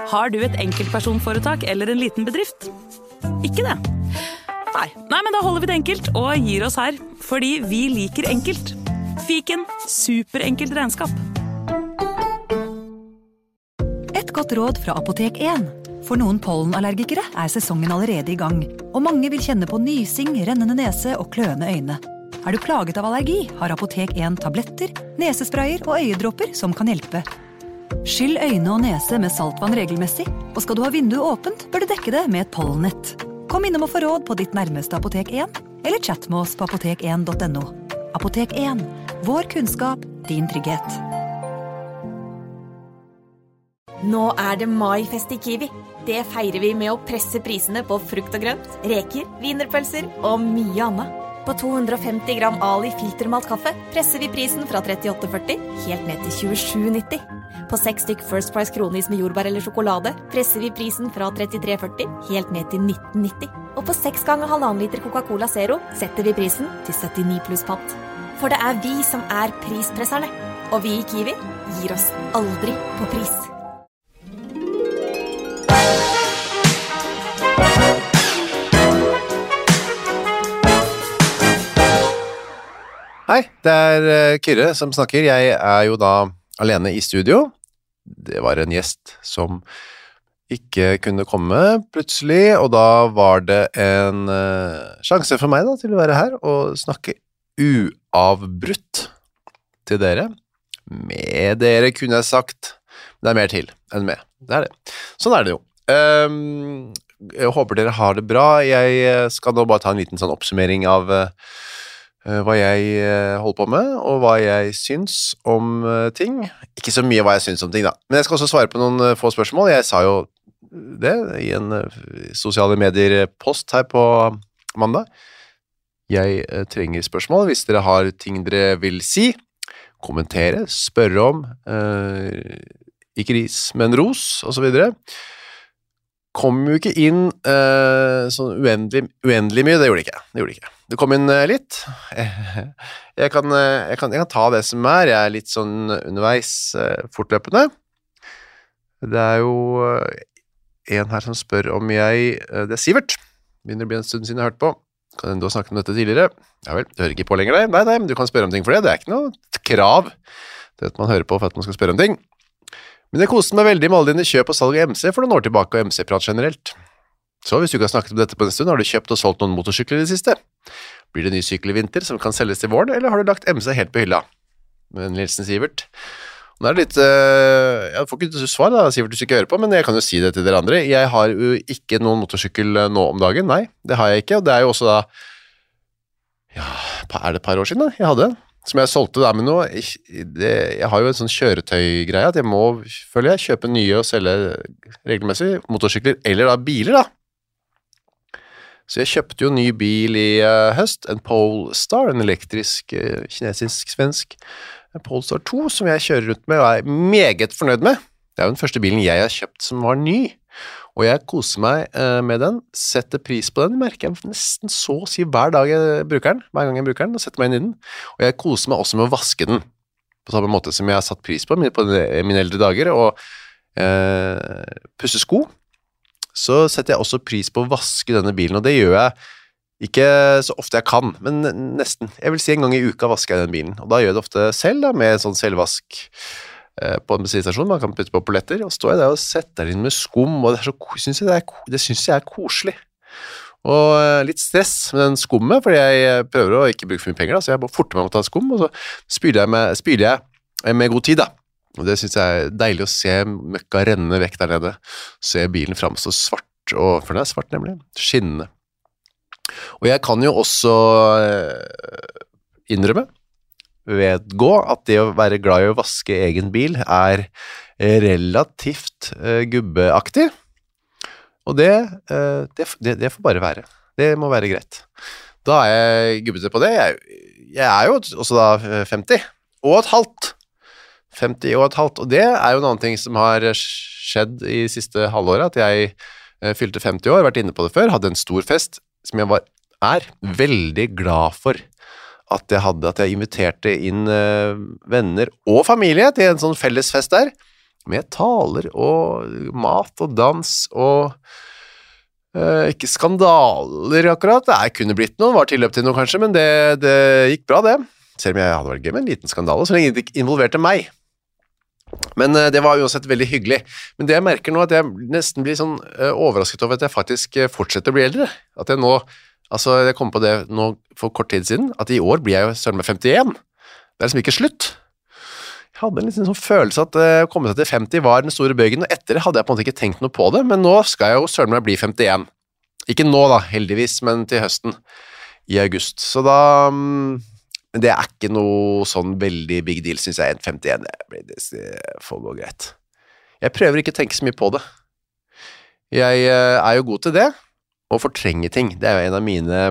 Har du et enkeltpersonforetak eller en liten bedrift? Ikke det? Nei, men da holder vi det enkelt og gir oss her, fordi vi liker enkelt. Fiken, superenkelt regnskap. Et godt råd fra Apotek 1. For noen pollenallergikere sesongen allerede i gang, og mange vil kjenne på nysing, rennende nese og kløende øyne. Du plaget av allergi, har Apotek 1 tabletter, nesesprayer og øyedråper som kan hjelpe. Skyll øyne og nese med saltvann regelmessig, og skal du ha vinduet åpent, bør du dekke det med et pollennett. Kom innom og få råd på ditt nærmeste Apotek 1, eller chat med oss på apotek1.no. Apotek 1. Vår kunnskap, din trygghet. Nå det maifest i Kiwi. Det feirer vi med å presse prisene på frukt og grønt, reker, wienerpølser og mye annet. På 250 gram Ali filtermalt kaffe presser vi prisen fra 38,40 helt ned til 27,90. På 6 stykk First Price kronis med jordbær eller sjokolade presser vi prisen fra 33,40 helt ned til 19,90. Og på 6 ganger 1,5 liter Coca-Cola Zero setter vi prisen til 79 pluss pant. For det vi som prispresserne. Og vi i Kiwi gir oss aldri på pris. Hei, det Kyrre som snakker. Jeg jo da alene i studio. Det var en gjest som ikke kunne komme plutselig, og da var det en sjanse for meg da, til å være her og snakke uavbrutt til dere. Med dere kunne jeg sagt. Det mer til enn med. Det det. Sånn det jo. Jeg håper dere har det bra. Jeg skal nå bare ta en liten sånn oppsummering av hva jeg holder på med, og hva jeg syns om ting. Ikke så mye hva jeg syns om ting da. Men jeg skal også svare på noen få spørsmål. Jeg sa jo det i en sosiale medier-post her på mandag. Jeg trenger spørsmål hvis dere har ting dere vil si, kommentere, spørre om, ikke ris, men ros, og så videre. Kom jo ikke inn sånn uendelig mye, det gjorde det ikke. Det kom inn litt. Jeg kan ta det som jeg litt sånn underveis fortløpende. Det jo en her som spør om det Sivert. Begynner å bli en stund siden jeg har hørt på. Kan du ha snakket om dette tidligere? Ja vel, du hører ikke på lenger det? Nei, men du kan spørre om ting for det. Det ikke noe krav til at man hører på for at man skal spørre om ting. Men jeg koste meg veldig med alle dine kjøp og salg av MC for noen år tilbake og MC-prat generelt. Så hvis du ikke har snakket om dette på en stund, har du kjøpt og solgt noen motorsykler i det siste? Blir det ny sykkel i vinter som kan selges til våren, eller har du lagt MC helt på hylla? Med en hilsen Sivert. Nå det litt, jeg får ikke svar da, Sivert, du ikke hører på, men jeg kan jo si det til dere andre. Jeg har jo ikke noen motorsykkel nå om dagen, nei, det har jeg ikke, og det jo også da, ja, det et par år siden da, jeg hadde som jeg solgte da, men nå, jeg har jo en sånn kjøretøygreie at jeg kjøpe nye og selge regelmessig motorsykler, eller da biler da. Så jeg kjøpte jo ny bil i høst, en Polestar, en elektrisk, kinesisk-svensk Polestar 2, som jeg kjører rundt med og meget fornøyd med. Det jo den første bilen jeg har kjøpt som var ny, og jeg koser meg med den, setter pris på den, merker jeg nesten så å si hver gang jeg bruker den, og setter meg inn i den, og jeg koser meg også med å vaske den, på samme måte som jeg har satt pris på mine eldre dager, og pusse sko, så setter jeg også pris på å vaske denne bilen, og det gjør jeg ikke så ofte jeg kan, men nesten, jeg vil si en gang i uka vasker jeg den bilen, og da gjør jeg det ofte selv da, med sånn selvvask, på en bensinstasjon, man kan putte på polletter, og står jeg der og setter inn med skum, og det synes jeg koselig. Og litt stress med den skummet, fordi jeg prøver å ikke bruke for mye penger, da, så jeg bare forter meg å ta skum, og så spyler jeg med god tid, da. Og det synes jeg deilig å se møkka renne vekk der nede, se bilen frem så svart, for den svart nemlig, skinnende. Og jeg kan jo også innrømme, vedgå at det å være glad i å vaske egen bil relativt gubbeaktig, og det får bare være. Det må være greit. Da jeg gubbete på det. Jeg jo også da 50 og et halvt. 50 og et halvt, og det jo en annen ting som har skjedd i siste halvåret, at jeg fylte 50 år, vært inne på det før, hadde en stor fest, som jeg veldig glad for at jeg inviterte inn venner og familie til en sånn fellesfest der. med taler og mat og dans og ikke skandaler akkurat. Det kunne blitt noe, var tilløp til noe kanskje, men det gikk bra det. Selv om jeg hadde vært gøy med en liten skandale, så lenge det ikke involverte meg. Men det var uansett veldig hyggelig. Men det jeg merker nå, at jeg nesten blir sånn overrasket over at jeg faktisk fortsetter å bli eldre. At jeg nå, altså jeg kom på det nå for kort tid siden, at i år blir jeg jo søren med 51. Det liksom ikke slutt. Jeg hadde en liten sånn følelse at å komme seg til 50 var den store bøygen, og etter det hadde jeg på en måte ikke tenkt noe på det, men nå skal jeg jo søren meg bli 51. Ikke nå da, heldigvis, men til høsten i august. Så da, det ikke noe sånn veldig big deal, synes jeg, 51, det får gå greit. Jeg prøver ikke å tenke så mye på det. Jeg jo god til det, å fortrenge ting. Det jo en av mine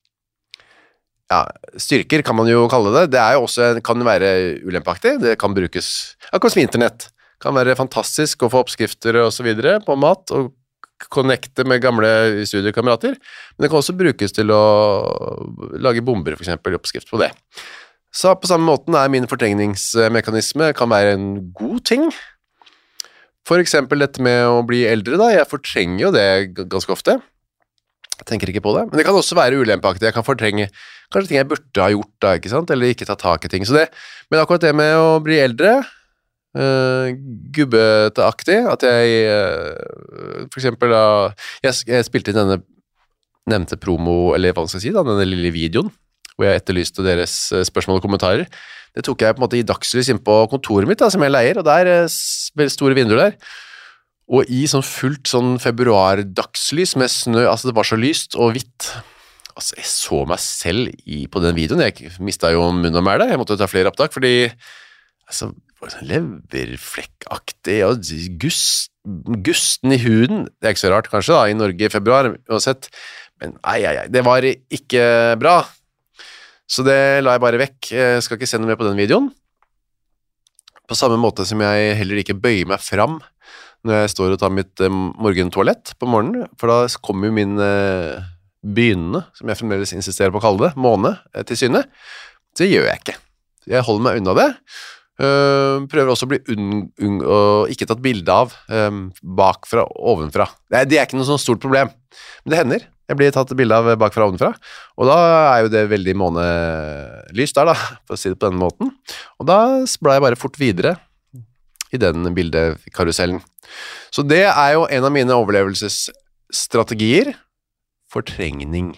styrker kan man jo kalle det. Det jo også, kan være ulempaktig, det kan brukes akkurat som internett. Det kan være fantastisk å få oppskrifter og så videre på mat, og connecte med gamle studiekamerater, men det kan også brukes til å lage bomber, for eksempel, oppskrift på det. Så på samme måten min fortrengningsmekanisme kan være en god ting. For eksempel dette med å bli eldre da, jeg fortrenger jo det ganske ofte. Jeg tenker ikke på det, men det kan også være ulempaktig. Jeg kan fortrenge kanskje ting jeg burde ha gjort da, ikke sant? Eller ikke ta tak i ting. Så det, men akkurat det med å bli eldre, gubbeteaktig, at jeg for eksempel jeg spilte inn denne nevnte promo, eller hva skal jeg si da, denne lille videoen, hvor jeg etterlyste deres spørsmål og kommentarer. Det tok jeg på en måte i dagslys inn på kontoret mitt da, som jeg leier, og der veldig store vinduer der. Og i sånn fullt sånn februar-dagslys med snø, altså det var så lyst og hvitt. Altså, jeg så meg selv på den videoen, jeg mistet jo munn og mæle, jeg måtte ta flere opptak, fordi altså, det var sånn leverflekkaktig, og gusten i huden, det ikke så rart kanskje da, i Norge i februar, uansett, men det var ikke bra. Så det la jeg bare vekk, jeg skal ikke se noe mer på den videoen. På samme måte som jeg heller ikke bøyer meg fram, når jeg står og tar mitt morgentoalett på morgenen, for da kommer jo min begynnende, som jeg fremdeles insisterer på å kalle det, måne til syne. Det gjør jeg ikke. Jeg holder meg unna det. Prøver også å bli og ikke tatt bilde av bakfra og ovenfra. Det ikke noe sånn stort problem, men det hender. Jeg blir tatt bilde av bakfra og ovenfra, og da jo det veldig månelys der da, for å si det på den måten. Og da blar jeg bare fort videre i den bildekarusellen. Så det jo en av mine overlevelsesstrategier, fortrengning.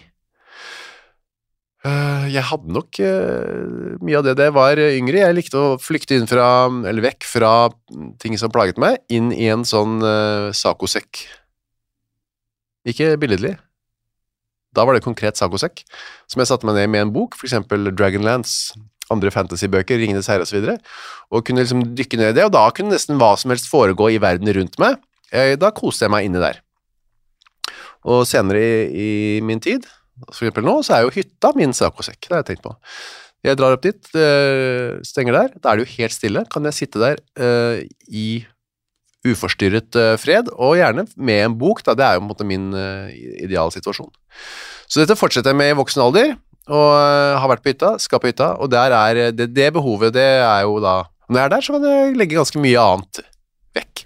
Jeg hadde nok mye av det da jeg var yngre. Jeg likte å flykte inn eller vekk fra ting som plaget meg, inn i en sånn sakosekk. Ikke billedlig. Da var det konkret sakosekk, som jeg satte meg ned med en bok, for eksempel Dragonlance, andre fantasybøker, Ringenes herre og så videre, og kunne liksom dykke ned i det, og da kunne nesten hva som helst foregå i verden rundt meg. Da koste jeg meg inne der. Og senere i min tid, for eksempel nå, så jo hytta min sakosekk, det har jeg tenkt på. Jeg drar opp dit, stenger der, da det jo helt stille, kan jeg sitte der i uforstyrret fred, og gjerne med en bok, da, det jo på en måte min idealsituasjon. Så dette fortsetter jeg med i voksen alder, og har vært på hytta, skal på hytta, og der det behovet, det jo da, når jeg der, så kan jeg legge ganske mye annet vekk.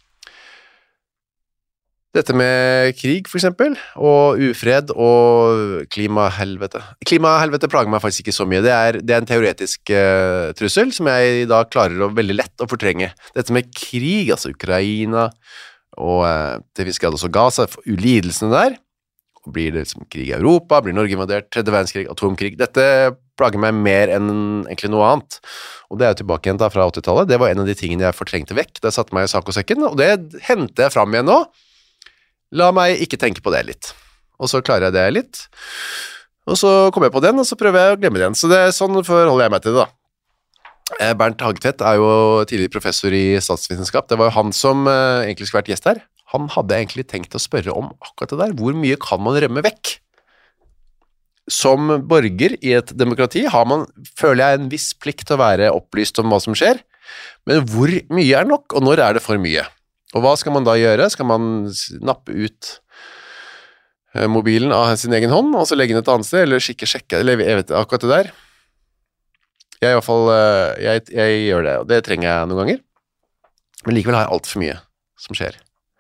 Dette med krig, for eksempel, og ufred og klimahelvete. Klimahelvete plager meg faktisk ikke så mye. Det en teoretisk trussel som jeg da klarer veldig lett å fortrenge. Dette med krig, altså Ukraina, og til viss grad også Gaza, lidelsene der. Blir det liksom krig i Europa, blir Norge invadert, tredje verdenskrig, atomkrig. Dette plager meg mer enn egentlig noe annet. Og det jo tilbake igjen da fra 80-tallet. Det var en av de tingene jeg fortrengte vekk. Da satte meg i sakosekken, og det henter jeg fram igjen nå. La meg ikke tenke på det litt. Og så klarer jeg det litt. Og så kommer jeg på den, og så prøver jeg å glemme den. Så sånn forholder jeg meg til det da. Bernt Hagtvedt jo tidligere professor i statsvitenskap. Det var jo han som egentlig skulle vært gjest her. Han hadde egentlig tenkt å spørre om akkurat det der. Hvor mye kan man rømme vekk? Som borger i et demokrati føler jeg en viss plikt til å være opplyst om hva som skjer. Men hvor mye nok, og når det for mye? Og hva skal man da gjøre? Skal man nappe ut mobilen av sin egen hånd, og så legge den et annet sted, eller sjekke, eller jeg vet akkurat det der? Jeg i hvert fall, jeg gjør det, og det trenger jeg noen ganger. Men likevel har jeg alt for mye som skjer.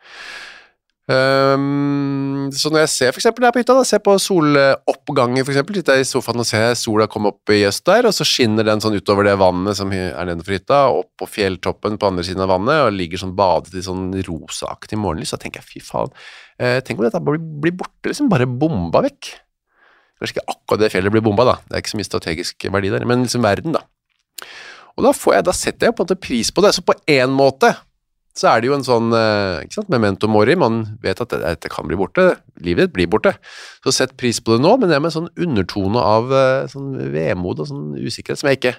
Så når jeg ser for eksempel der på hytta, da, ser på soloppgangen for eksempel, sitter jeg i sofaen og ser sola komme opp i øst der, og så skinner den sånn utover det vannet som er nedenfor hytta, opp på fjelltoppen på andre siden av vannet, og ligger sånn badet i sånn rosaaktig morgenlys, så tenker jeg, fy faen, tenk om dette blir borte, liksom bare bomba vekk. Kanskje ikke akkurat det fjellet blir bomba da, det er ikke så mye strategisk verdi der, men liksom verden da. Og da setter jeg på en måte pris på det, så på en måte, så er det jo en sånn, ikke sant, memento mori, man vet at dette kan bli borte, livet ditt blir borte, så sett pris på det nå, men det er med en sånn undertone av sånn vemod og sånn usikkerhet som jeg ikke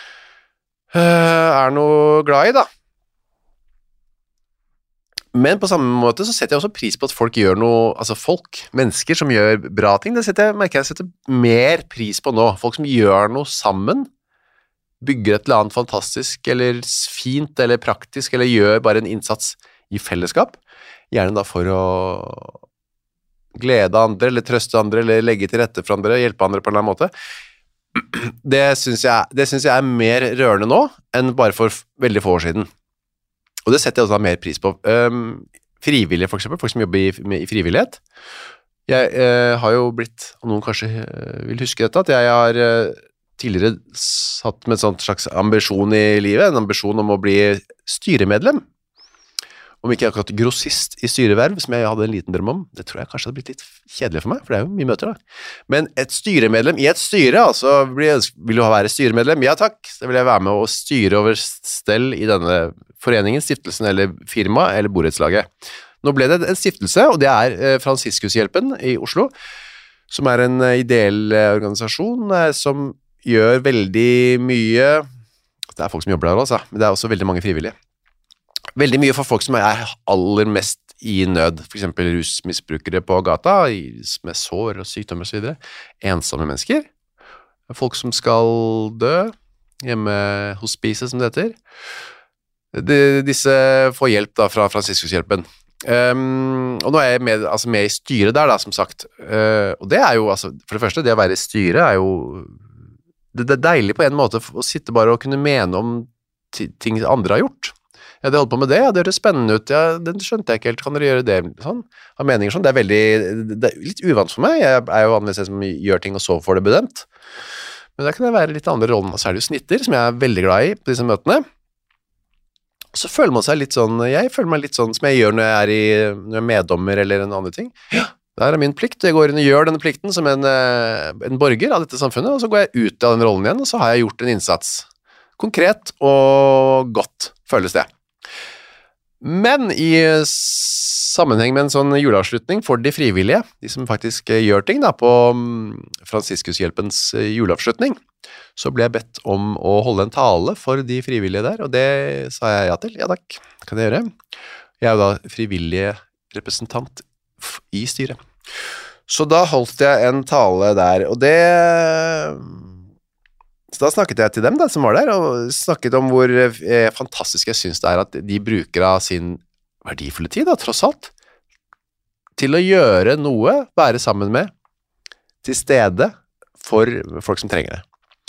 er noe glad i da. Men på samme måte så setter jeg også pris på at folk gjør noe, altså mennesker som gjør bra ting, det merker jeg setter mer pris på nå, folk som gjør noe sammen, bygger et eller annet fantastisk, eller fint, eller praktisk, eller gjør bare en innsats i fellesskap, gjerne da for å glede andre, eller trøste andre, eller legge til rette for andre, hjelpe andre på en eller annen måte. Det synes jeg er mer rørende nå, enn bare for veldig få år siden. Og det setter jeg også mer pris på. Frivillige for eksempel, folk som jobber i frivillighet. Jeg har jo blitt, og noen kanskje vil huske dette, at jeg har tidligere satt med en sånn slags ambisjon i livet, en ambisjon om å bli styremedlem. Om ikke akkurat grossist i styreverv, som jeg hadde en liten drøm om, det tror jeg kanskje hadde blitt litt kjedelig for meg, for det er jo mye møter da. Men et styremedlem i et styre, altså vil du være styremedlem? Ja takk, så vil jeg være med og styre over stell i denne foreningen, stiftelsen eller firma eller borettslaget. Nå ble det en stiftelse, og det er Fransiskushjelpen i Oslo, som er en ideell organisasjon som gjør veldig mye, det er folk som jobber der også, men det er også veldig mange frivillige. Veldig mye for folk som er aller mest i nød, for eksempel rusmisbrukere på gata, med sår og sykdommer og så videre, ensomme mennesker, folk som skal dø, hjemme hospise som det heter. Disse får hjelp da fra Fransiskushjelpen. Og nå er jeg med i styret der da, som sagt, og det er jo, for det første, det å være i styret er jo det er deilig på en måte å sitte bare og kunne mene om ting andre har gjort. Jeg hadde holdt på med det, det høres spennende ut, den skjønte jeg ikke helt, kan dere gjøre det sånn? Har meninger sånn, det er litt uvant for meg, jeg er jo vanligvis en som gjør ting og så får det bedømt. Men der kan jeg være litt andre rollen, og så er det jo snitter, som jeg er veldig glad i på disse møtene. Så føler man seg litt sånn, jeg føler meg litt sånn som jeg gjør når jeg er meddommer eller en annen ting. Ja. Det er min plikt, jeg går inn og gjør denne plikten som en borger av dette samfunnet, og så går jeg ut av den rollen igjen, og så har jeg gjort en innsats. Konkret og godt, føles det. Men i sammenheng med en sånn juleavslutning for de frivillige, de som faktisk gjør ting da, på Fransiskushjelpens juleavslutning, så ble jeg bedt om å holde en tale for de frivillige der, og det sa jeg ja til. Ja takk, det kan jeg gjøre. Jeg er jo da frivillig representant i styret. Så da holdt jeg en tale der, og så da snakket jeg til dem da, som var der, og snakket om hvor fantastisk jeg synes det er at de bruker av sin verdifulle tid, da, tross alt, til å gjøre noe, være sammen med, til stede for folk som trenger det.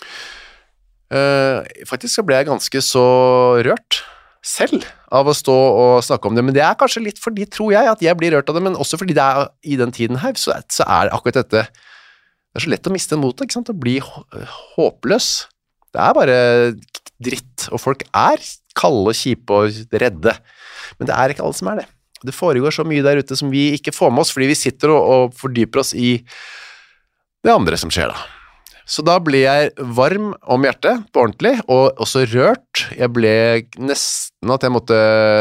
Faktisk så ble jeg ganske så rørt selv av å stå og snakke om det, men det er kanskje litt fordi, tror jeg, at jeg blir rørt av det, men også fordi det er i den tiden her, så er akkurat dette, det er så lett å miste motet, ikke sant, å bli håpløs. Det er bare dritt, og folk er kalde, kjipe og redde, men det er ikke alle som er det. Det foregår så mye der ute som vi ikke får med oss, fordi vi sitter og fordyper oss i det andre som skjer da. Så da ble jeg varm om hjertet, på ordentlig, og også rørt. Jeg ble nesten at jeg måtte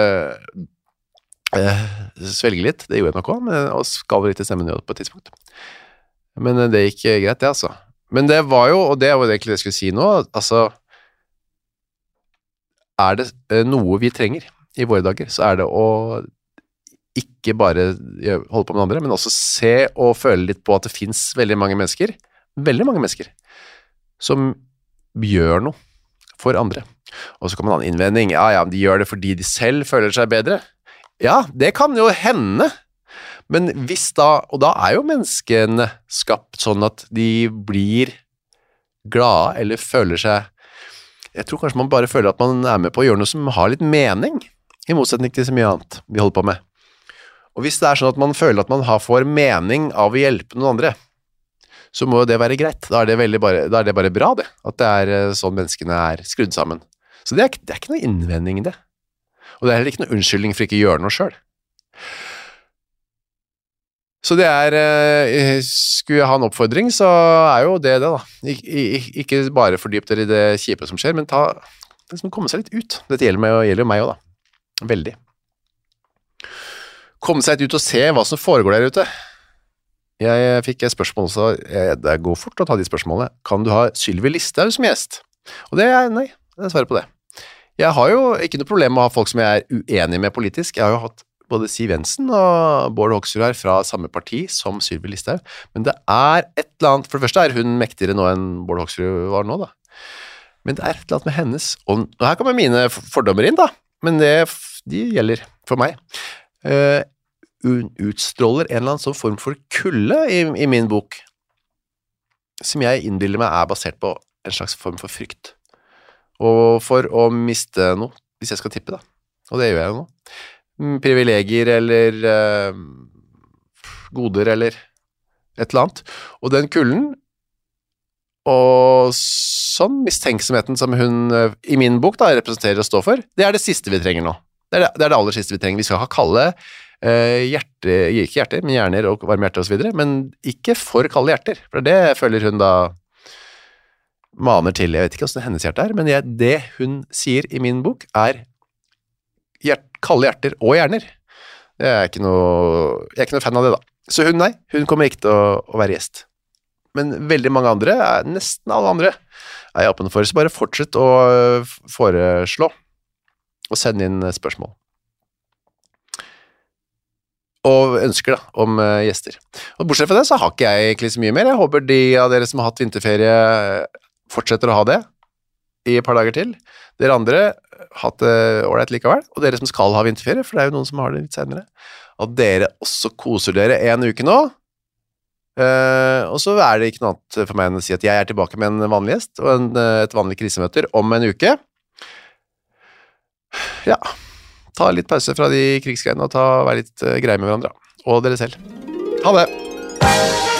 svelge litt, det gjorde jeg nok også, og skalve litt i stemmen på et tidspunkt. Men det gikk greit, det altså. Men det var jo, og det var egentlig det jeg skulle si nå, altså, er det noe vi trenger i våre dager, så er det å ikke bare holde på med andre, men også se og føle litt på at det finnes veldig mange mennesker, som gjør noe for andre. Og så kan man ha en innvending, ja, de gjør det fordi de selv føler seg bedre. Ja, det kan jo hende, men hvis da, og da er jo menneskene skapt sånn at de blir glade eller føler seg, jeg tror kanskje man bare føler at man er med på å gjøre noe som har litt mening, I motsetning til så mye annet vi holder på med. Og hvis det sånn at man føler at man får mening av å hjelpe noen andre, så må det være greit. Da det bare bra det, at det sånn menneskene skrudd sammen. Så det ikke noe innvending i det. Og det heller ikke noe unnskyldning for ikke å gjøre noe selv. Så det skulle jeg ha en oppfordring, så jo det da. Ikke bare fordyp dere i det kjipe som skjer, men komme seg litt ut. Dette gjelder jo meg også da. Veldig. Komme seg ut og se hva som foregår der ute. Jeg fikk et spørsmål også, det går fort å ta de spørsmålene. Kan du ha Sylvi Listhaug som gjest? Og nei, jeg svarer på det. Jeg har jo ikke noe problem med å ha folk som jeg uenig med politisk. Jeg har jo hatt både Siv Jensen og Bård Hoksrud her fra samme parti som Sylvi Listhaug, men det et eller annet, for det første hun mektigere nå enn Bård Hoksrud var nå da, men det et eller annet med hennes, og her kommer mine fordommer inn da, men de gjelder for meg. Hun utstråler en eller annen sånn form for kulde i min bok, som jeg innbiller meg basert på en slags form for frykt, og for å miste noe, hvis jeg skal tippe da, og det gjør jeg jo nå. Privilegier eller goder eller et eller annet. Og den kulden og sånn mistenksomheten som hun i min bok da representerer og står for, det det siste vi trenger nå. Det det aller siste vi trenger. Vi skal ha kalde ikke hjerter, men hjerner og varme hjerter og så videre, men ikke for kalde hjerter, for det føler hun da maner til. Jeg vet ikke hvordan hennes hjerte men det hun sier i min bok kalde hjerter og hjerner. Jeg er ikke noe fan av det da. Så hun kommer ikke til å være gjest. Men veldig mange andre, nesten alle andre, jeg åpen for, så bare fortsett å foreslå og sende inn spørsmål. Og ønsker da, om gjester. Og bortsett fra det, så har ikke jeg egentlig så mye mer. Jeg håper de av dere som har hatt vinterferie fortsetter å ha det i et par dager til. Dere andre hatt det ordentlig likevel, og dere som skal ha vinterferie, for det jo noen som har det litt senere, at dere også koser dere en uke nå, og så det ikke noe annet for meg enn å si at jeg tilbake med en vanlig gjest, og et vanlig krisemøter om en uke. Ja, ta litt pause fra de krigsgreiene, og vær litt greie med hverandre, og dere selv. Ha det!